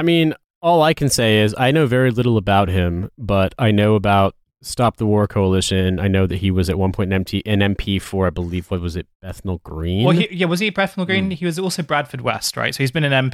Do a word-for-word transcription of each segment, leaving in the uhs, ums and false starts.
I mean, all I can say is I know very little about him, but I know about Stop the War Coalition. I know that he was at one point an M P, an M P for, I believe, what was it, Bethnal Green? Well, he, yeah, was he Bethnal Green? Mm. He was also Bradford West, right? So he's been an M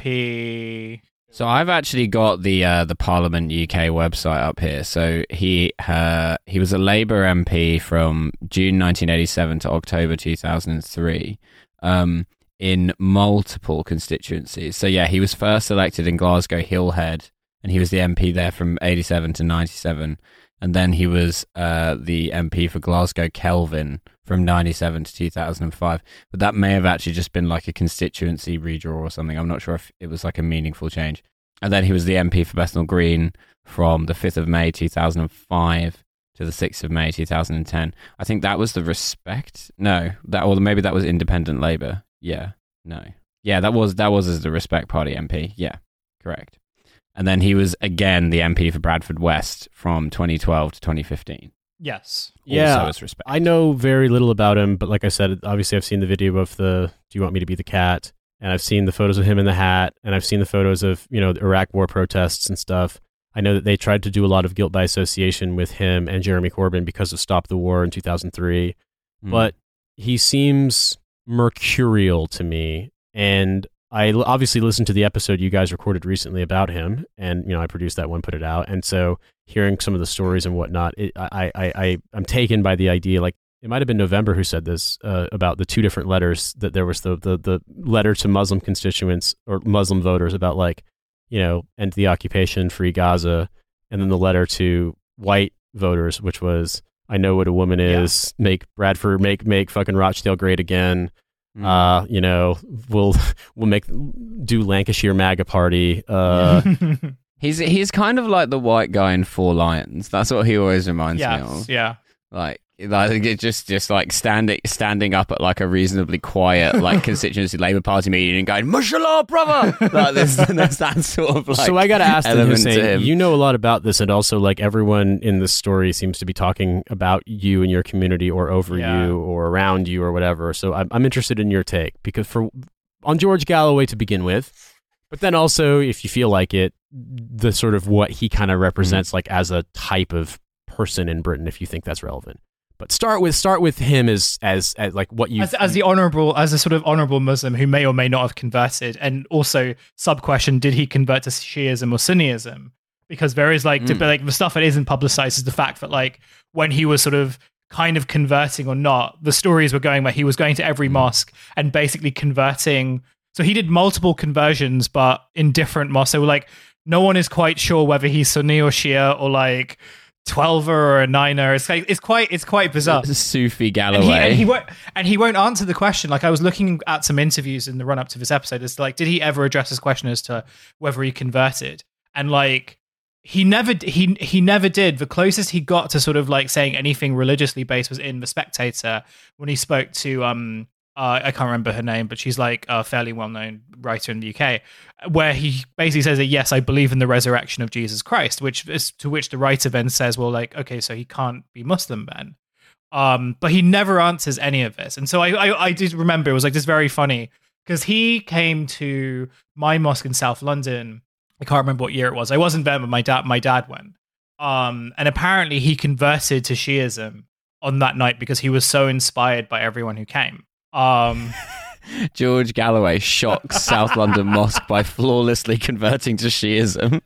P. So I've actually got the uh, the Parliament U K website up here. So he uh, he was a Labour M P from June nineteen eighty-seven to October two thousand three. Um, in multiple constituencies. So yeah, he was first elected in Glasgow Hillhead, and he was the M P there from eighty-seven to ninety-seven. And then he was uh, the M P for Glasgow Kelvin from ninety-seven to two thousand five. But that may have actually just been like a constituency redraw or something. I'm not sure if it was like a meaningful change. And then he was the M P for Bethnal Green from the fifth of May two thousand five to the sixth of May two thousand ten. I think that was the Respect. No, that or maybe that was Independent Labour. Yeah, no. Yeah, that was that was as the Respect Party M P. Yeah, correct. And then he was again the M P for Bradford West from twenty twelve to twenty fifteen. Yes. Yeah, also as Respect. I know very little about him, but like I said, obviously I've seen the video of the "Do you want me to be the cat?" and I've seen the photos of him in the hat, and I've seen the photos of, you know, the Iraq War protests and stuff. I know that they tried to do a lot of guilt by association with him and Jeremy Corbyn because of Stop the War in two thousand three, mm. but he seems mercurial to me, and I obviously listened to the episode you guys recorded recently about him, and you know I produced that one, put it out, and so hearing some of the stories and whatnot, it, I, I, I, I'm taken by the idea. Like it might have been November who said this uh, about the two different letters. That there was the, the the letter to Muslim constituents or Muslim voters about like, you know, end the occupation, free Gaza, and then the letter to white voters, which was I know what a woman is, yeah. make Bradford, make make fucking Rochdale great again. Uh, you know, we'll we'll make do Lancashire MAGA party. Uh, he's he's kind of like the white guy in Four Lions. That's what he always reminds yes, me of. Yeah, like like it just just like standing standing up at like a reasonably quiet like constituency Labour Party meeting and going, "Mashallah, brother!" Like there's, there's that sort of like. So I got to ask them, Hussein, him. You know a lot about this, and also like everyone in this story seems to be talking about you and your community, or over yeah. you, or around you, or whatever. So I'm I'm interested in your take, because for on George Galloway to begin with, but then also if you feel like it, the sort of what he kind of represents, mm. like as a type of person in Britain, if you think that's relevant. But start with start with him as as, as like what you as, as the honourable as a sort of honourable Muslim who may or may not have converted, and also sub question: did he convert to Shiism or Sunniism? Because there is like, mm. like the stuff that isn't publicised is the fact that like when he was sort of kind of converting or not, the stories were going where he was going to every mm. mosque and basically converting. So he did multiple conversions, but in different mosques. So like no one is quite sure whether he's Sunni or Shia or like twelver or a niner. It's like, it's quite it's quite bizarre. It's Sufi Galloway, and he, and he won't and he won't answer the question. Like I was looking at some interviews in the run up to this episode. It's like, did he ever address this question as to whether he converted? And like he never he he never did. The closest he got to sort of like saying anything religiously based was in The Spectator when he spoke to um uh, I can't remember her name, but she's like a fairly well known writer in the U K, where he basically says that, yes, I believe in the resurrection of Jesus Christ, which is to which the writer then says, well, like, okay, so he can't be Muslim then. Um, but he never answers any of this. And so I, I, I did remember it was like this very funny because he came to my mosque in South London. I can't remember what year it was. I wasn't there, but my dad, my dad went. Um, and apparently he converted to Shiism on that night because he was so inspired by everyone who came. Um, George Galloway shocks South London Mosque by flawlessly converting to Shiism.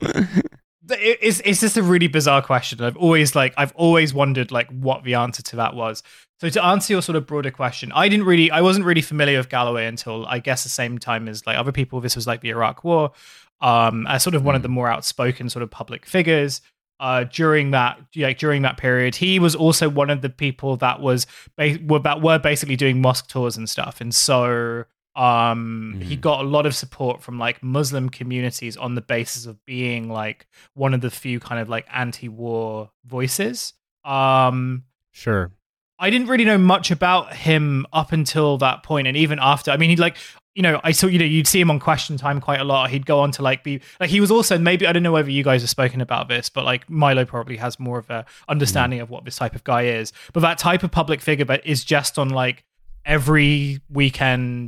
It's, it's just a really bizarre question. I've always like I've always wondered like what the answer to that was. So to answer your sort of broader question, I didn't really I wasn't really familiar with Galloway until I guess the same time as like other people. This was like the Iraq War, um, as sort of one mm. of the more outspoken sort of public figures. Uh, during that, like during that period, he was also one of the people that was ba- were that were basically doing mosque tours and stuff, and so um, mm. he got a lot of support from like Muslim communities on the basis of being like one of the few kind of like anti-war voices. Um, sure. I didn't really know much about him up until that point, and even after. I mean, he like. You know, I saw, you know, you'd see him on Question Time quite a lot. He'd go on to like be like, he was also maybe, I don't know whether you guys have spoken about this, but like Milo probably has more of a understanding mm. of what this type of guy is. But that type of public figure that is just on like every weekend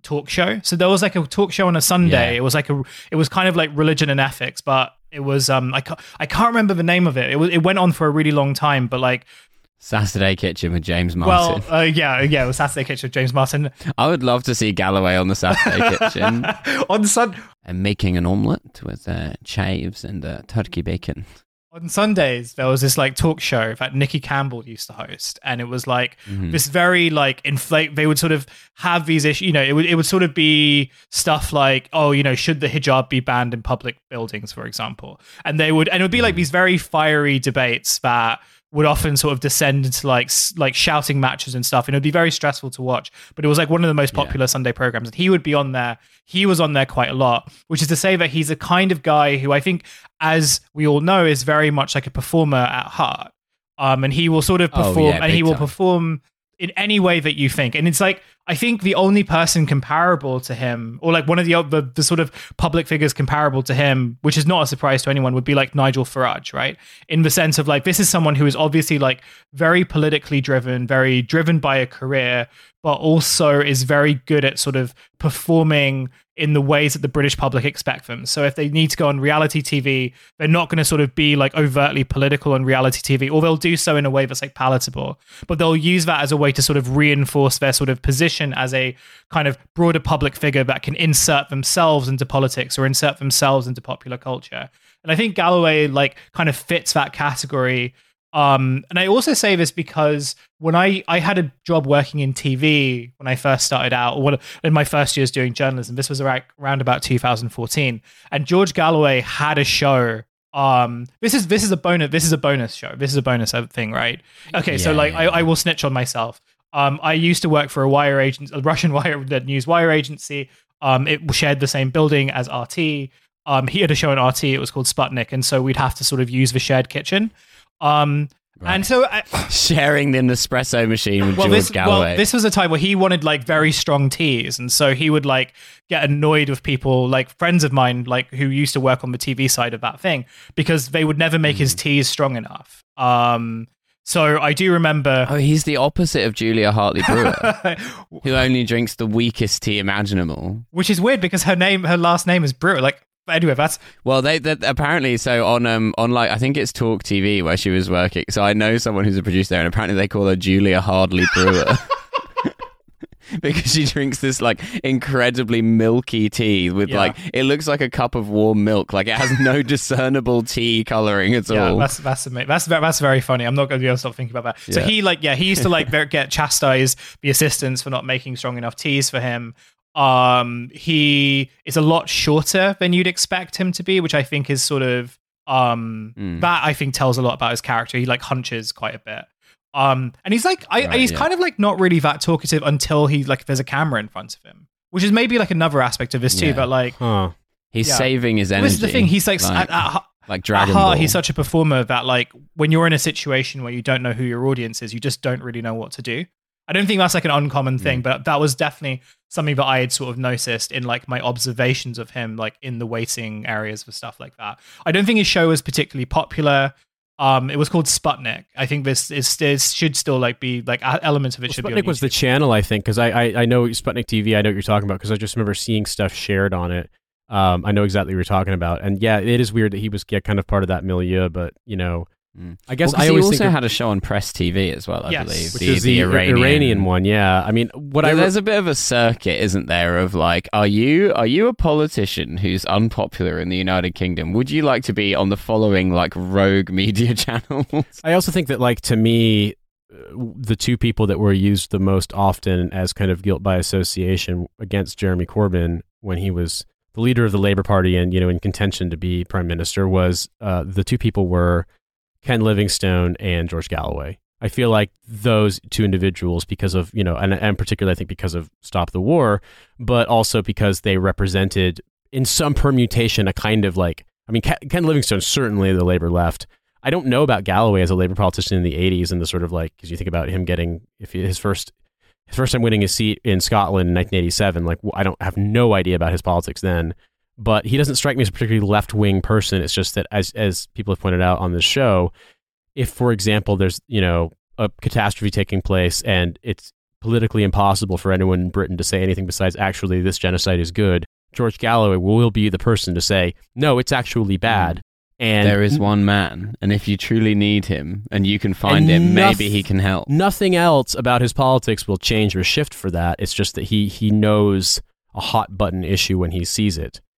talk show. So there was like a talk show on a Sunday. Yeah. It was like a, it was kind of like religion and ethics, but it was um I can't, I can't remember the name of it. It was it went on for a really long time, but like Saturday Kitchen with James Martin. well, uh, yeah, yeah, it was Saturday Kitchen with James Martin. I would love to see Galloway on the Saturday Kitchen on Sun and making an omelette with uh, chives and uh, turkey bacon. on Sundays there was this like talk show that Nikki Campbell used to host, and it was like Mhm. this very like inflate. They would sort of have these issues. You know, it would it would sort of be stuff like, oh, you know, should the hijab be banned in public buildings, for example? And they would, and it would be like these very fiery debates that would often sort of descend into like s- like shouting matches and stuff, and it would be very stressful to watch. But it was like one of the most popular Yeah. Sunday programs, and he would be on there. He was on there quite a lot, which is to say that he's a kind of guy who I think, as we all know, is very much like a performer at heart. Um, and he will sort of Oh, perform, yeah, and he big will time. perform in any way that you think. And it's like, I think the only person comparable to him, or like one of the, the the sort of public figures comparable to him, which is not a surprise to anyone, would be like Nigel Farage, right? In the sense of like, this is someone who is obviously like very politically driven, very driven by a career, but also is very good at sort of performing in the ways that the British public expect them. So if they need to go on reality T V, they're not going to sort of be like overtly political on reality T V, or they'll do so in a way that's like palatable, but they'll use that as a way to sort of reinforce their sort of position as a kind of broader public figure that can insert themselves into politics or insert themselves into popular culture. And I think Galloway like kind of fits that category. Um, and I also say this because when I, I had a job working in T V when I first started out, or when, in my first years doing journalism, this was around, around about two thousand fourteen, and George Galloway had a show. Um, this is this is a bonus. This is a bonus show. This is a bonus thing, right? Okay, so Yeah, like yeah, I, yeah. I will snitch on myself. Um, I used to work for a wire agent, a Russian wire news wire agency. Um, it shared the same building as R T. Um, he had a show on R T. It was called Sputnik, and so we'd have to sort of use the shared kitchen. Um, Right. and so I, Sharing the Nespresso machine with well, George this, Galloway. well, this was a time where he wanted like very strong teas, and so he would like get annoyed with people, like friends of mine, like who used to work on the T V side of that thing, because they would never make his teas strong enough. Um, so I do remember. Oh, he's the opposite of Julia Hartley Brewer, who only drinks the weakest tea imaginable. Which is weird because her name, her last name is Brewer. Like, but anyway, that's Well, they, they apparently so on um on like I think it's Talk T V where she was working. So I know someone who's a producer there, and apparently they call her Julia Hardley Brewer because she drinks this like incredibly milky tea with Yeah. like it looks like a cup of warm milk. Like it has no discernible tea coloring at yeah, all. that's that's ama- that's ve- that's very funny. I'm not going to be able to stop thinking about that. So Yeah. he like yeah, he used to like ver- get chastised the assistants for not making strong enough teas for him. Um, he is a lot shorter than you'd expect him to be, which I think is sort of um Mm. that I think tells a lot about his character. He like hunches quite a bit. Um, and he's like, I, Right, he's yeah. kind of like not really that talkative until he like there's a camera in front of him, which is maybe like another aspect of this too. Yeah. But like, Huh. He's yeah. saving his energy. this is the thing. He's like, like, at, at, like at Dragon heart, Ball. he's such a performer that like when you're in a situation where you don't know who your audience is, you just don't really know what to do. I don't think that's like an uncommon thing, Mm. but that was definitely something that I had sort of noticed in like my observations of him, like in the waiting areas for stuff like that. I don't think his show was particularly popular. Um, it was called Sputnik. I think this is this should still like be like a- elements of it Well, should be. Sputnik on was the YouTube. channel, I think, because I, I I know Sputnik T V. I know what you're talking about because I just remember seeing stuff shared on it. Um, I know exactly what you're talking about, and yeah, it is weird that he was yeah, kind of part of that milieu. But you know, Mm. I guess Well, 'cause I he always also think of- had a show on Press T V as well, I Yes. believe. which is the, Iranian. Iranian one. Yeah, I mean, what But I re- there's a bit of a circuit, isn't there, of like, are you are you a politician who's unpopular in the United Kingdom? Would you like to be on the following like rogue media channels? I also think that, like, to me, uh, the two people that were used the most often as kind of guilt by association against Jeremy Corbyn when he was the leader of the Labour Party and, you know, in contention to be prime minister was uh, the two people were Ken Livingstone and George Galloway. I feel like those two individuals, because of, you know, and, and particularly I think because of Stop the War, but also because they represented in some permutation a kind of like, I mean, Ken, Ken Livingstone, certainly the Labour left. I don't know about Galloway as a Labour politician in the eighties and the sort of like, because you think about him getting, if he, his first his first time winning his seat in Scotland in nineteen eighty-seven, like I don't have no idea about his politics then, but he doesn't strike me as a particularly left-wing person. It's just that as as people have pointed out on this show, if, for example, there's, you know, a catastrophe taking place and it's politically impossible for anyone in Britain to say anything besides actually this genocide is good, George Galloway will be the person to say, no, it's actually bad. And there is one man, and if you truly need him and you can find him, noth- maybe he can help. Nothing else about his politics will change or shift for that. It's just that he he knows a hot button issue when he sees it.